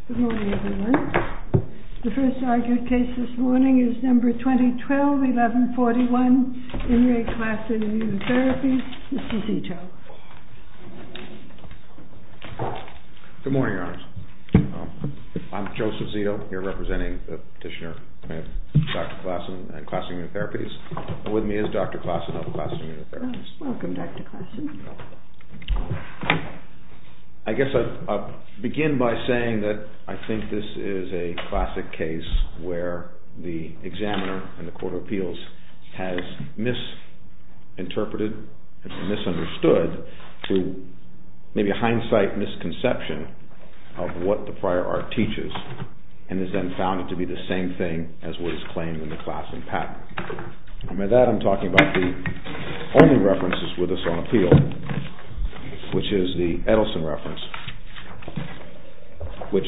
Good morning, everyone. The first argued case this morning is number 2012-1141, In Re Klassen Immunotherapy. Mr. Zito. Good morning, Your Honors. I'm Joseph Zito, here representing the petitioner, Dr. Klassen and Klassen Immunotherapies. And with me is Dr. Klassen of Klassen Immunotherapies. Welcome, Dr. Klassen. I guess I'll begin by saying that I think this is a classic case where the examiner in the Court of Appeals has misinterpreted and misunderstood through maybe a hindsight misconception of what the prior art teaches, and has then found it to be the same thing as what is claimed in the Klassen patent. And by that I'm talking about the only references with us on appeal, which is the Edelson reference, which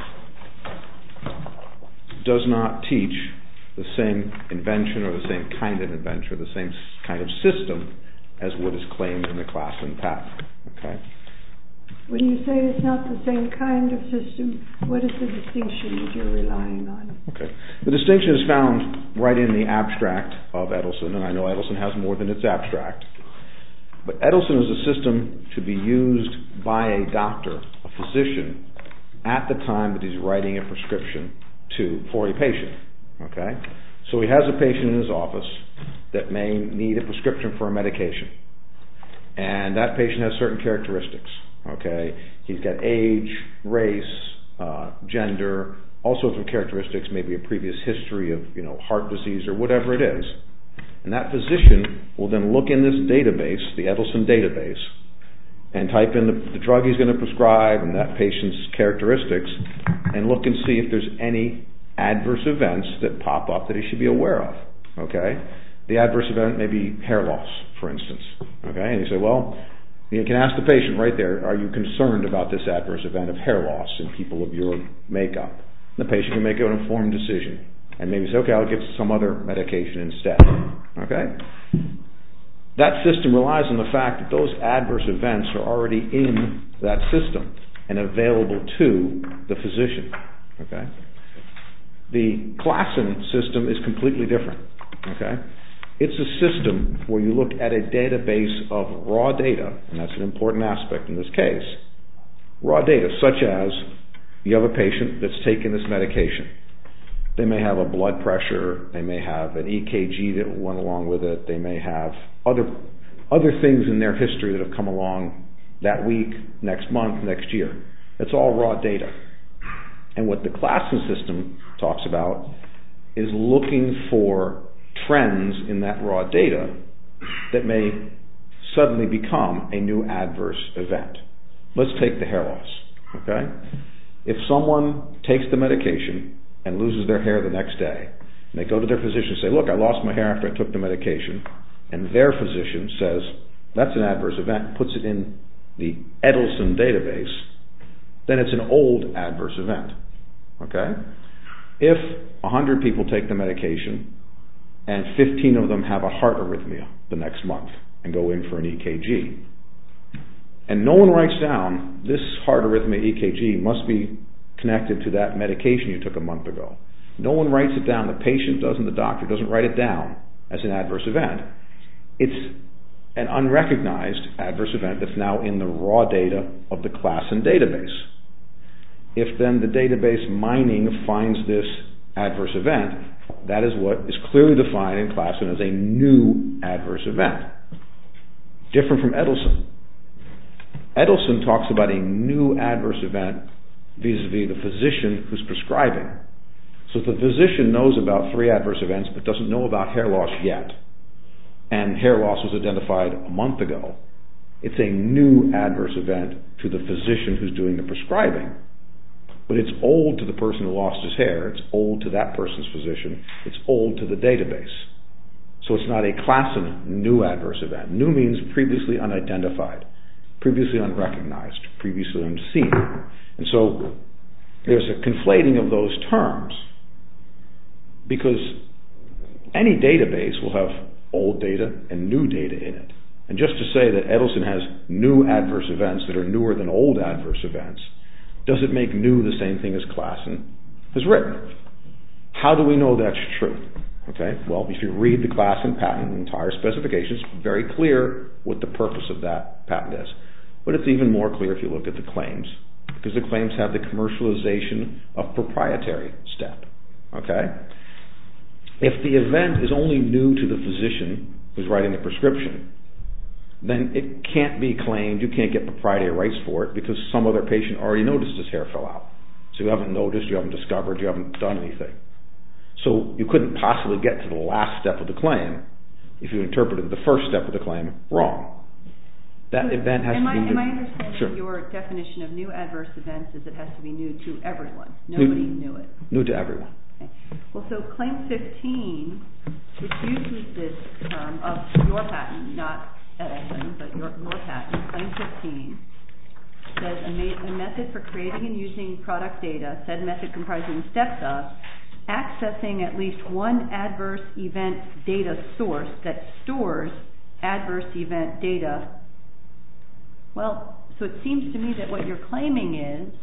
does not teach the same invention or the same kind of invention or the same kind of system as what is claimed in the Klassen patent. Okay? When you say it's not the same kind of system, what is the distinction that you're relying on? Okay. The distinction is found right in the abstract of Edelson, and I know Edelson has more than its abstract. But Edelson is a system to be used by a doctor, a physician, at the time that he's writing a prescription for a patient. Okay? So he has a patient in his office that may need a prescription for a medication. And that patient has certain characteristics. Okay? He's got age, race, gender, all sorts of characteristics, maybe a previous history of heart disease or whatever it is. And that physician will then look in this database, the Edelson database, and type in the drug he's going to prescribe and that patient's characteristics and look and see if there's any adverse events that pop up that he should be aware of. Okay? The adverse event may be hair loss, for instance. Okay? And you say, well, you can ask the patient right there, are you concerned about this adverse event of hair loss in people of your makeup? And the patient can make an informed decision and maybe say, okay, I'll get some other medication instead. Okay? That system relies on the fact that those adverse events are already in that system and available to the physician. Okay? The Klassen system is completely different. Okay? It's a system where you look at a database of raw data, and that's an important aspect in this case. Raw data, such as you have a patient that's taking this medication. They may have a blood pressure, they may have an EKG that went along with it, they may have other things in their history that have come along that week, next month, next year. It's all raw data. And what the Klassen system talks about is looking for trends in that raw data that may suddenly become a new adverse event. Let's take the hair loss. Okay? If someone takes the medication and loses their hair the next day, and they go to their physician and say, look, I lost my hair after I took the medication, and their physician says, that's an adverse event, puts it in the Edelson database, then it's an old adverse event. Okay? If 100 people take the medication, and 15 of them have a heart arrhythmia the next month, and go in for an EKG, and no one writes down, this heart arrhythmia EKG must be connected to that medication you took a month ago. No one writes it down. The patient doesn't, the doctor doesn't write it down as an adverse event. It's an unrecognized adverse event that's now in the raw data of the Klassen database. If then the database mining finds this adverse event, that is what is clearly defined in Klassen as a new adverse event. Different from Edelson. Edelson talks about a new adverse event vis-a-vis the physician who's prescribing. So if the physician knows about 3 adverse events but doesn't know about hair loss yet, and hair loss was identified a month ago, it's a new adverse event to the physician who's doing the prescribing. But it's old to the person who lost his hair, it's old to that person's physician, it's old to the database. So it's not a Klassen new adverse event. New means previously unidentified, previously unrecognized, previously unseen. And so there's a conflating of those terms because any database will have old data and new data in it. And just to say that Edelson has new adverse events that are newer than old adverse events does it make new the same thing as Klassen has written? How do we know that's true? Okay, well, if you read the Klassen patent, the entire specifications, it's very clear what the purpose of that patent is. But it's even more clear if you look at the claims, because the claims have the commercialization of proprietary step. Okay? If the event is only new to the physician who's writing the prescription, then it can't be claimed, you can't get proprietary rights for it because some other patient already noticed his hair fell out. So you haven't noticed, you haven't discovered, you haven't done anything. So you couldn't possibly get to the last step of the claim if you interpreted the first step of the claim wrong. That event has to be new. Am I understanding your definition of new adverse events is it has to be new to everyone? Nobody knew it. New to everyone. Okay. Well, so Claim 15, which uses this term of your patent, not Edelson, but your patent, Claim 15, says a method for creating and using product data, said method comprising steps of accessing at least one adverse event data source that stores adverse event data. Well, so it seems to me that what you're claiming is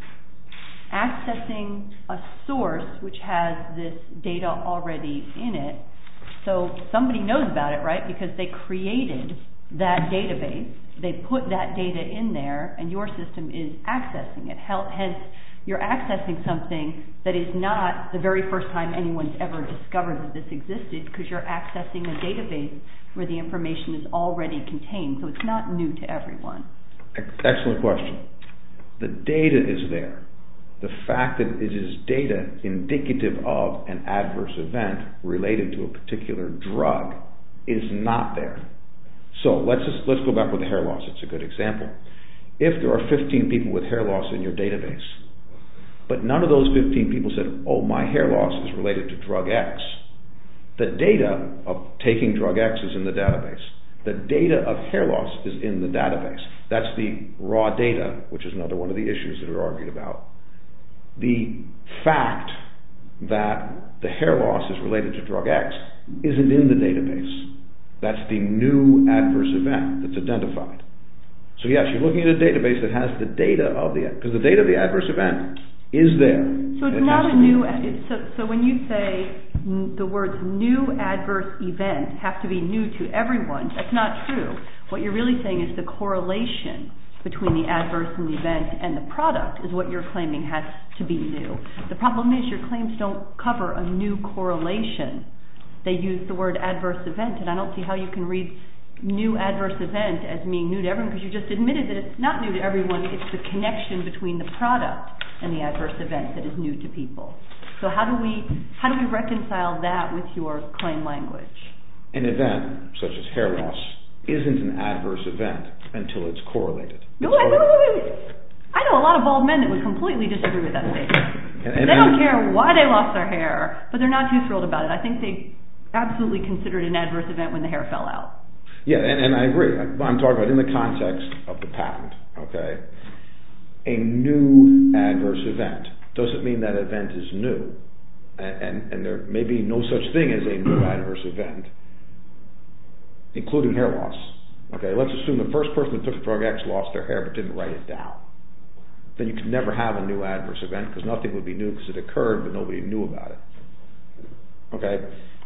accessing a source which has this data already in it. So somebody knows about it, right? Because they created that database. They put that data in there, and your system is accessing it. Hence, you're accessing something that is not the very first time anyone's ever discovered that this existed, because you're accessing a database where the information is already contained. So it's not new to everyone. Excellent question. The data is there. The fact that it is data indicative of an adverse event related to a particular drug is not there. So let's go back with the hair loss. It's a good example. If there are 15 people with hair loss in your database, but none of those 15 people said, oh, my hair loss is related to drug X, the data of taking drug X is in the database. The data of hair loss is in the database. That's the raw data, which is another one of the issues that are argued about. The fact that the hair loss is related to drug X isn't in the database. That's the new adverse event that's identified. So yes, you're looking at a database that has the data of because the data of the adverse event is there. So it's not a new, so when you say the words new adverse event have to be new to everyone, that's not true. What you're really saying is the correlation between the adverse and the event and the product is what you're claiming has to be new. The problem is your claims don't cover a new correlation. They use the word adverse event, and I don't see how you can read new adverse event as being new to everyone, because you just admitted that it's not new to everyone. It's the connection between the product and the adverse event that is new to people. So how do we reconcile that with your claim language? An event, such as hair loss, isn't an adverse event until it's correlated. No, wait. I know a lot of bald men that would completely disagree with that statement. They don't care why they lost their hair, but they're not too thrilled about it. I think they absolutely considered an adverse event when the hair fell out. Yeah, and I agree. I'm talking about in the context of the patent, okay? A new adverse event doesn't mean that event is new. And there may be no such thing as a new adverse event, including hair loss. Okay, let's assume the first person that took drug X lost their hair but didn't write it down. Then you could never have a new adverse event because nothing would be new because it occurred but nobody knew about it. Okay?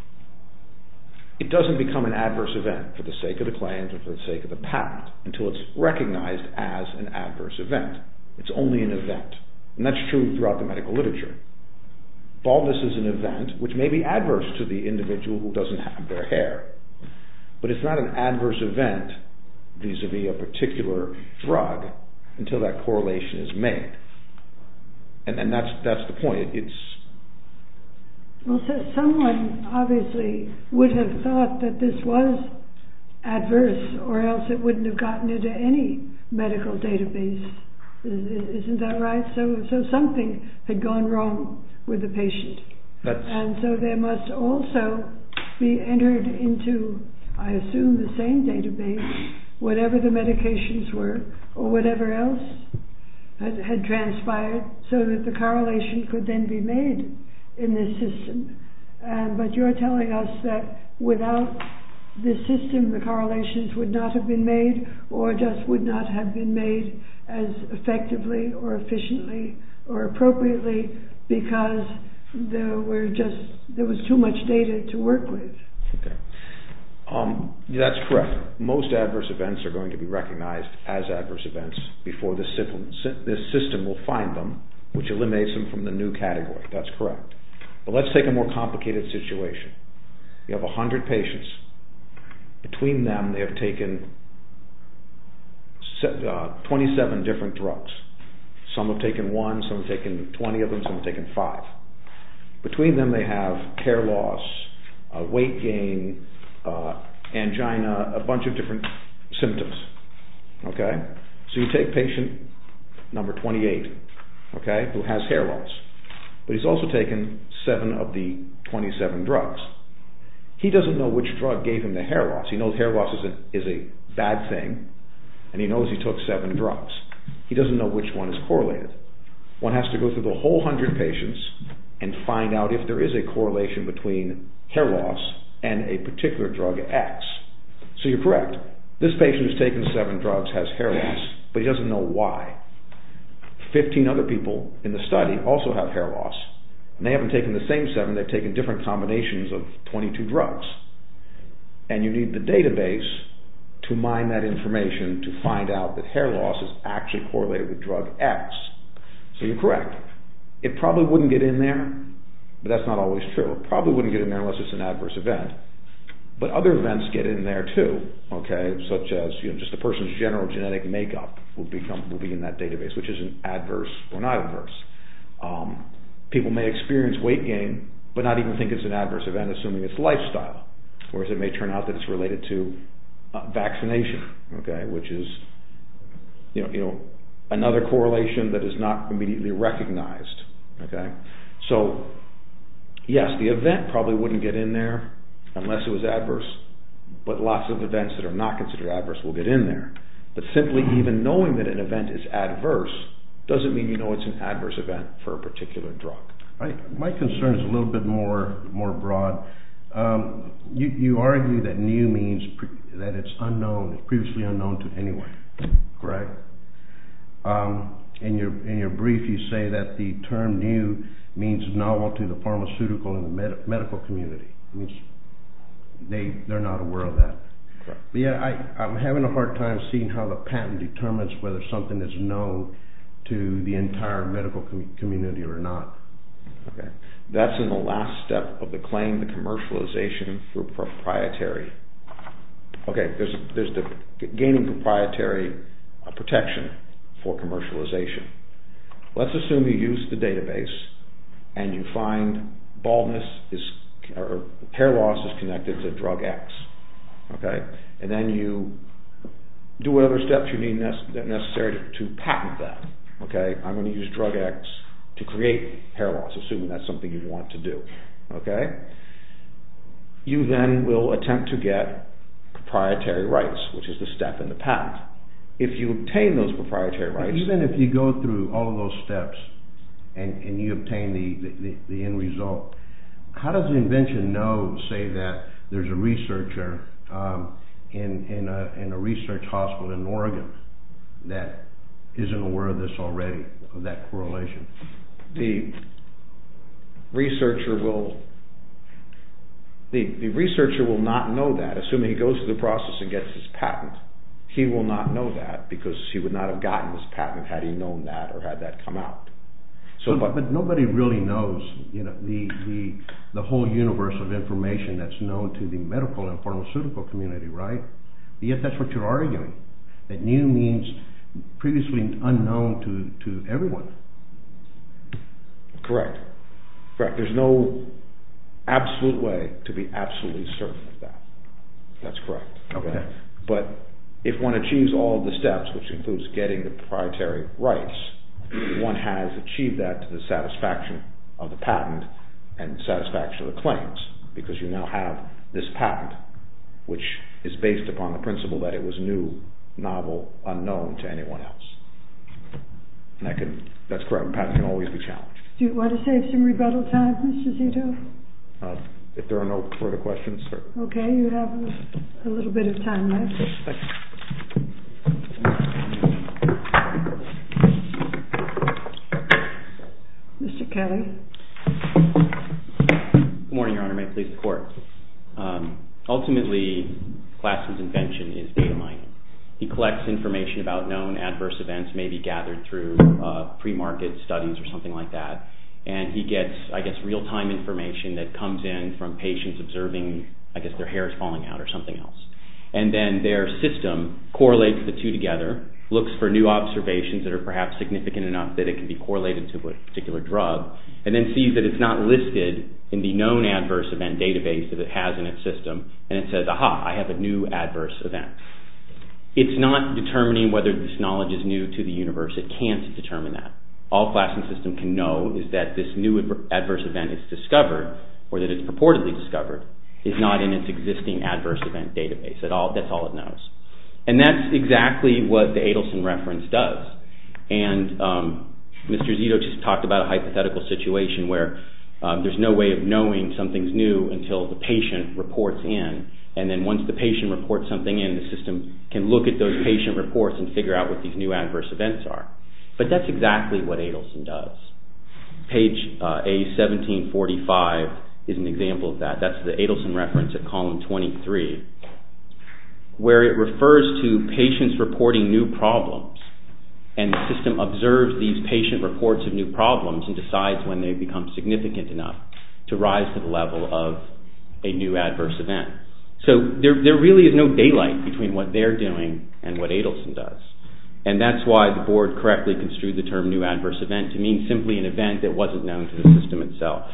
It doesn't become an adverse event for the sake of the claims or for the sake of the patent until it's recognized as an adverse event. It's only an event. And that's true throughout the medical literature. Baldness is an event which may be adverse to the individual who doesn't have their hair. But it's not an adverse event vis-a-vis a particular drug until that correlation is made. And that's the point. Well, so someone obviously would have thought that this was adverse, or else it wouldn't have gotten into any medical database. Isn't that right? So something had gone wrong with the patient. And so there must also be entered into, I assume, the same database, whatever the medications were, or whatever else had transpired, so that the correlation could then be made in this system. But you're telling us that without this system, the correlations would not have been made, or just would not have been made as effectively or efficiently or appropriately because there was too much data to work with? Okay. That's correct. Most adverse events are going to be recognized as adverse events before this system will find them, which eliminates them from the new category. That's correct. But let's take a more complicated situation. You have 100 patients. Between them, they have taken 27 different drugs. Some have taken 1, some have taken 20 of them, some have taken 5. Between them, they have hair loss, weight gain, angina, a bunch of different symptoms. Okay? So you take patient number 28, okay, who has hair loss. But he's also taken 7 of the 27 drugs. He doesn't know which drug gave him the hair loss. He knows hair loss is a bad thing, and he knows he took 7 drugs. He doesn't know which one is correlated. One has to go through the whole 100 patients and find out if there is a correlation between hair loss and a particular drug X. So you're correct. This patient who's taken 7 drugs has hair loss, but he doesn't know why. 15 other people in the study also have hair loss, and they haven't taken the same 7, they've taken different combinations of 22 drugs. And you need the database to mine that information to find out that hair loss is actually correlated with drug X. So you're correct. It probably wouldn't get in there, but that's not always true. It probably wouldn't get in there unless it's an adverse event. But other events get in there too, okay, such as just a person's general genetic makeup will be in that database, which isn't adverse or not adverse. People may experience weight gain, but not even think it's an adverse event, assuming it's lifestyle, whereas it may turn out that it's related to vaccination, okay, which is another correlation that is not immediately recognized, okay. So yes, the event probably wouldn't get in there unless it was adverse, but lots of events that are not considered adverse will get in there. But simply even knowing that an event is adverse doesn't mean you know it's an adverse event for a particular drug. My concern is a little bit more broad. You argue that new means that it's unknown, it's previously unknown to anyone, correct? In your brief, you say that the term new means novel to the pharmaceutical and the medical community. It means they're not aware of that. Correct. But yeah, I'm having a hard time seeing how the patent determines whether something is known to the entire medical community or not. Okay. That's in the last step of the claim, the commercialization through proprietary. Okay, there's the gaining proprietary protection for commercialization. Let's assume you use the database and you find baldness or hair loss is connected to drug X. Okay, and then you do whatever steps you need necessary to patent that. Okay, I'm going to use drug X to create hair loss, assuming that's something you want to do. Okay, you then will attempt to get proprietary rights, which is the step in the patent. If you obtain those proprietary rights, even if you go through all of those steps and you obtain the end result, how does the invention say that there's a researcher in a research hospital in Oregon that isn't aware of this already, of that correlation? The researcher will not know that, assuming he goes through the process and gets his patent. He will not know that because he would not have gotten his patent had he known that or had that come out. But nobody really knows, the whole universe of information that's known to the medical and pharmaceutical community, right? Yet that's what you're arguing, that new means previously unknown to everyone. Correct. There's no absolute way to be absolutely certain of that. That's correct. Okay. But if one achieves all of the steps, which includes getting the proprietary rights, one has achieved that to the satisfaction of the patent and satisfaction of the claims, because you now have this patent, which is based upon the principle that it was new, novel, unknown to anyone else. And that's correct. Patent can always be challenged. Do you want to save some rebuttal time, Mr. Zito? If there are no further questions, sir. Okay, you have a little bit of time left. Thank you. Mr. Kelly. Good morning, Your Honor. May it please the Court. Ultimately, Klassen's invention is data mining. He collects information about known adverse events, maybe gathered through pre-market studies or something like that, and he gets, real-time information that comes in from patients observing, their hair is falling out or something else. And then their system correlates the two together, looks for new observations that are perhaps significant enough that it can be correlated to a particular drug, and then sees that it's not listed in the known adverse event database that it has in its system, and it says, aha, I have a new adverse event. It's not determining whether this knowledge is new to the universe. It can't determine that. All Klassen's system can know is that this new adverse event is discovered, or that it's purportedly discovered, is not in its existing adverse event database. That's all it knows. And that's exactly what the Adelson reference does. And Mr. Zito just talked about a hypothetical situation where there's no way of knowing something's new until the patient reports in. And then once the patient reports something in, the system can look at those patient reports and figure out what these new adverse events are. But that's exactly what Adelson does. Page A1745 is an example of that. That's the Adelson reference at column 23, where it refers to patients reporting new problems. And the system observes these patient reports of new problems and decides when they become significant enough to rise to the level of a new adverse event. So there really is no daylight between what they're doing and what Adelson does. And that's why the board correctly construed the term new adverse event to mean simply an event that wasn't known to the system itself.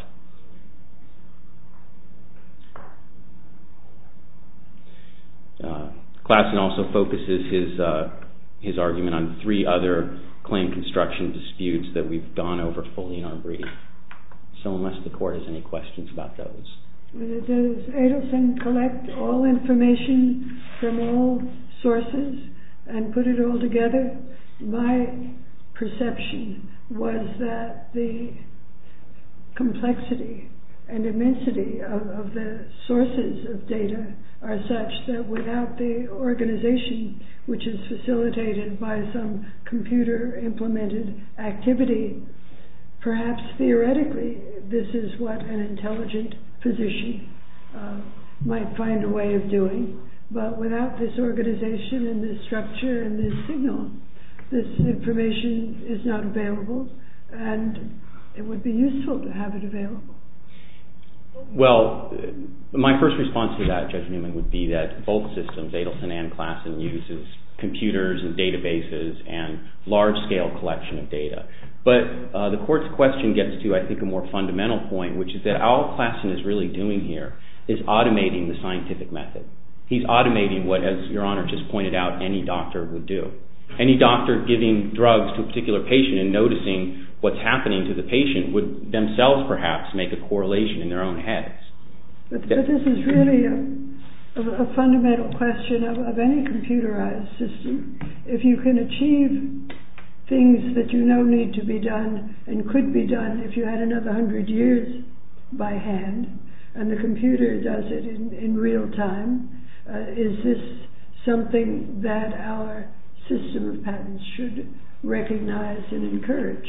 Klassen also focuses his argument on 3 other claim construction disputes that we've gone over fully in our brief. So unless the court has any questions about those. Does Adelson collect all information from all sources and put it all together? My perception was that the complexity and immensity of the sources of data are such that without the organization, which is facilitated by some computer-implemented activity, perhaps theoretically this is what an intelligent physician might find a way of doing. But without this organization and this structure and this signal, this information is not available, and it would be useful to have it available. Well, my first response to that, Judge Newman, would be that both systems, Adelson and Klassen, uses computers and databases and large-scale collection of data. But the court's question gets to, I think, a more fundamental point, which is that all Klassen is really doing here is automating the scientific method. He's automating what, as Your Honor just pointed out, any doctor would do. Any doctor giving drugs to a particular patient and noticing what's happening to the patient would themselves perhaps make a correlation in their own heads. But this is really a fundamental question of any computerized system. If you can achieve things that you know need to be done and could be done if you had another 100 years by hand, and the computer does it in real time, is this something that our system of patents should recognize and encourage?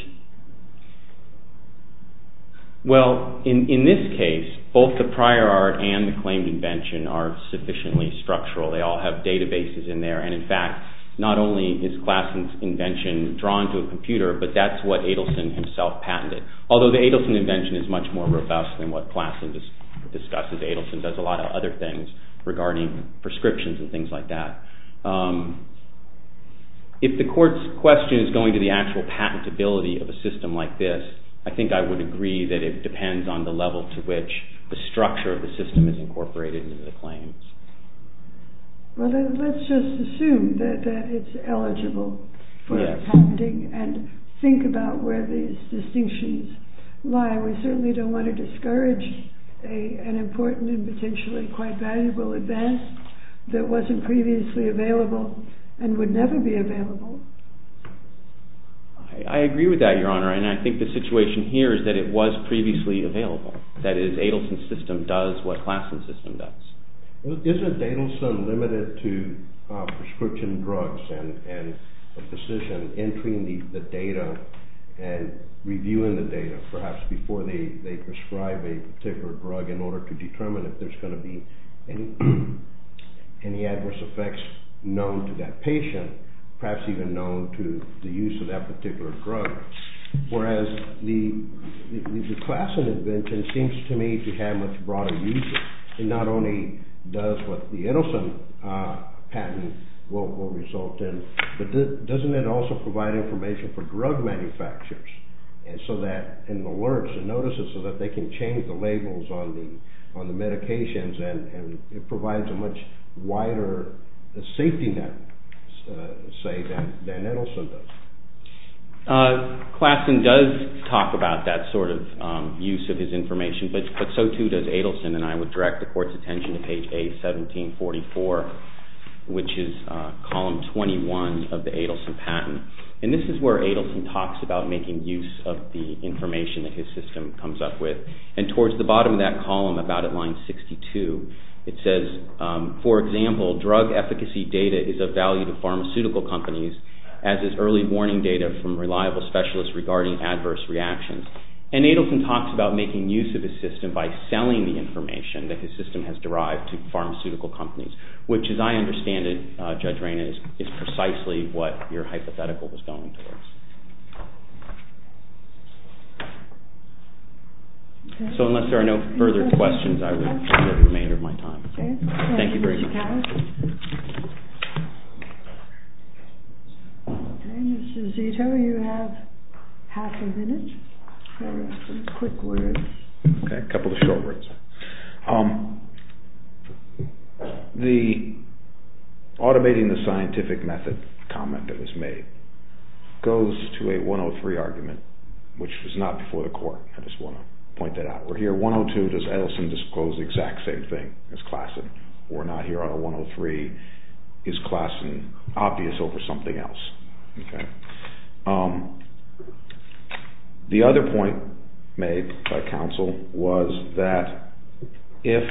Well, in this case, both the prior art and the claimed invention are sufficiently structural. They all have databases in there, and in fact, not only is Klassen's invention drawn to a computer, but that's what Adelson himself patented. Although the Adelson invention is much more robust than what Klassen discusses. Adelson does a lot of other things regarding prescriptions and things like that. If the court's question is going to the actual patentability of a system like this, I think I would agree that it depends on the level to which the structure of the system is incorporated into the claims. Well, let's just assume that it's eligible for patenting and think about where these distinctions lie. We certainly don't want to discourage an important and potentially quite valuable advance that wasn't previously available and would never be available. I agree with that, Your Honor, and I think the situation here is that it was previously available. That is, Adelson's system does what Klassen's system does. Isn't Adelson limited to prescription drugs and a physician entering the data and reviewing the data, perhaps before they prescribe a particular drug in order to determine if there's going to be any adverse effects known to that patient, perhaps even known to the use of that particular drug. Whereas the Klassen invention seems to me to have much broader uses. It not only does what the Edelson patent will result in, but doesn't it also provide information for drug manufacturers, and so that in alerts and notices, so that they can change the labels on the medications, and it provides a much wider safety net, say, than Edelson does. Klassen does talk about that sort of use of his information, but so too does Edelson, and I would direct the court's attention to page A1744, which is column 21 of the Edelson patent. And this is where Edelson talks about making use of the information that his system comes up with. And towards the bottom of that column, about at line 62, it says, for example, drug efficacy data is of value to pharmaceutical companies, as is early warning data from reliable specialists regarding adverse reactions. And Edelson talks about making use of his system by selling the information that his system has derived to pharmaceutical companies, which, as I understand it, Judge Reyna, is precisely what your hypothetical was going towards. Okay. So unless there are no further questions, I will yield the remainder of my time. Okay. Thank you very much. Okay, Mr. Zito, you have half a minute for some quick words. Okay, a couple of short words. The automating the scientific method comment that was made goes to a 103 argument, which was not before the court. I just want to point that out. We're here 102, does Edelson disclose the exact same thing as Klassen? We're not here on a 103, is Klassen obvious over something else? Okay. The other point made by counsel was that if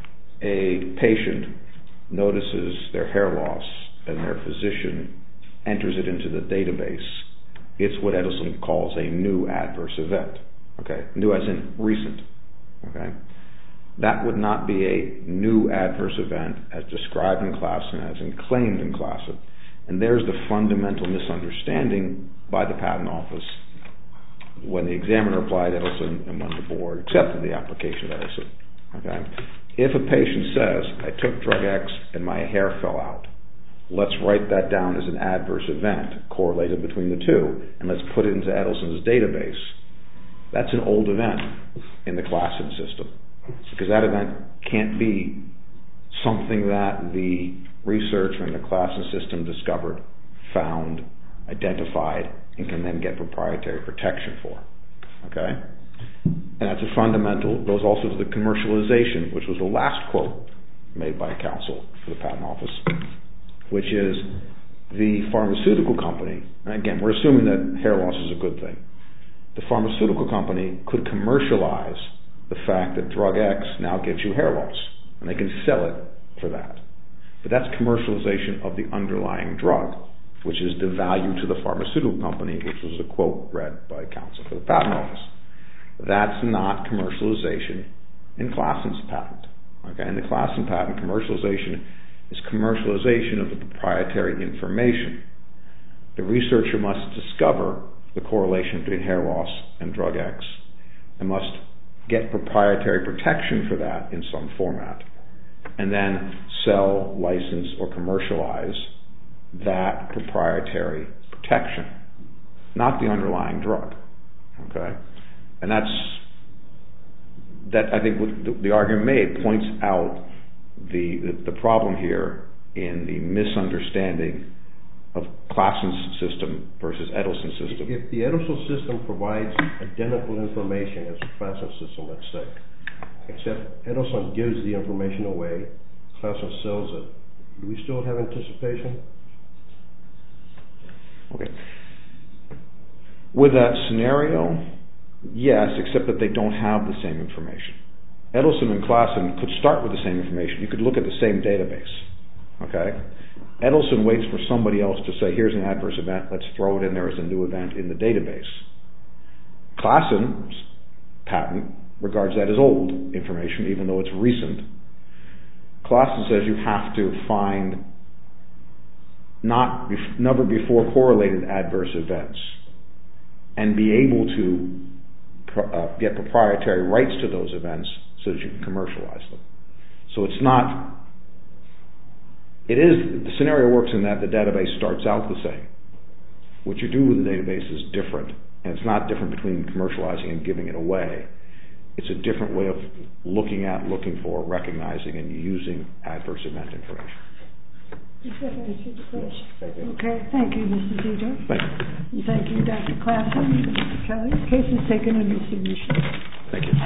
a patient notices their hair loss and their physician enters it into the database, it's what Edelson calls a new adverse event. Okay, new as in recent. Okay, that would not be a new adverse event as described in Klassen, as in claimed in Klassen. And there's the fundamental misunderstanding by the patent office when the examiner applied Edelson and when the board accepted the application of Edelson. Okay, if a patient says, I took drug X and my hair fell out, let's write that down as an adverse event correlated between the two, and let's put it into Edelson's database. That's an old event in the Klassen system, because that event can't be something that the researcher in the Klassen system discovered, found, identified, and can then get proprietary protection for. Okay? And that's a fundamental, goes also to the commercialization, which was the last quote made by counsel for the patent office, which is the pharmaceutical company, and again, we're assuming that hair loss is a good thing. The pharmaceutical company could commercialize the fact that drug X now gives you hair loss, and they can sell it for that. But that's commercialization of the underlying drug, which is the value to the pharmaceutical company, which was the quote read by counsel for the patent office. That's not commercialization in Klassen's patent. Okay? In the Klassen patent, commercialization is commercialization of the proprietary information. The researcher must discover the correlation between hair loss and drug X and must get proprietary protection for that in some format, and then sell, license, or commercialize that proprietary protection, not the underlying drug. Okay? And that I think what the argument made points out the problem here in the misunderstanding of Klassen's system versus Edelson's system. If the Edelson system provides identical information as the Klassen system, let's say, except Edelson gives the information away, Klassen sells it, do we still have anticipation? Okay. With that scenario, yes, except that they don't have the same information. Edelson and Klassen could start with the same information. You could look at the same database. Okay? Edelson waits for somebody else to say, here's an adverse event, let's throw it in there as a new event in the database. Klassen's patent regards that as old information, even though it's recent. Klassen says you have to find never before correlated adverse events and be able to get proprietary rights to those events so that you can commercialize them. So it's not, the scenario works in that the database starts out the same. What you do with the database is different, and it's not different between commercializing and giving it away. It's a different way of looking for, recognizing, and using adverse event information. Does that answer the question? Okay, thank you, Mr. Zito. Thank you. And thank you, Dr. Klassen and Mr. Kelly. The case is taken under submission. Thank you.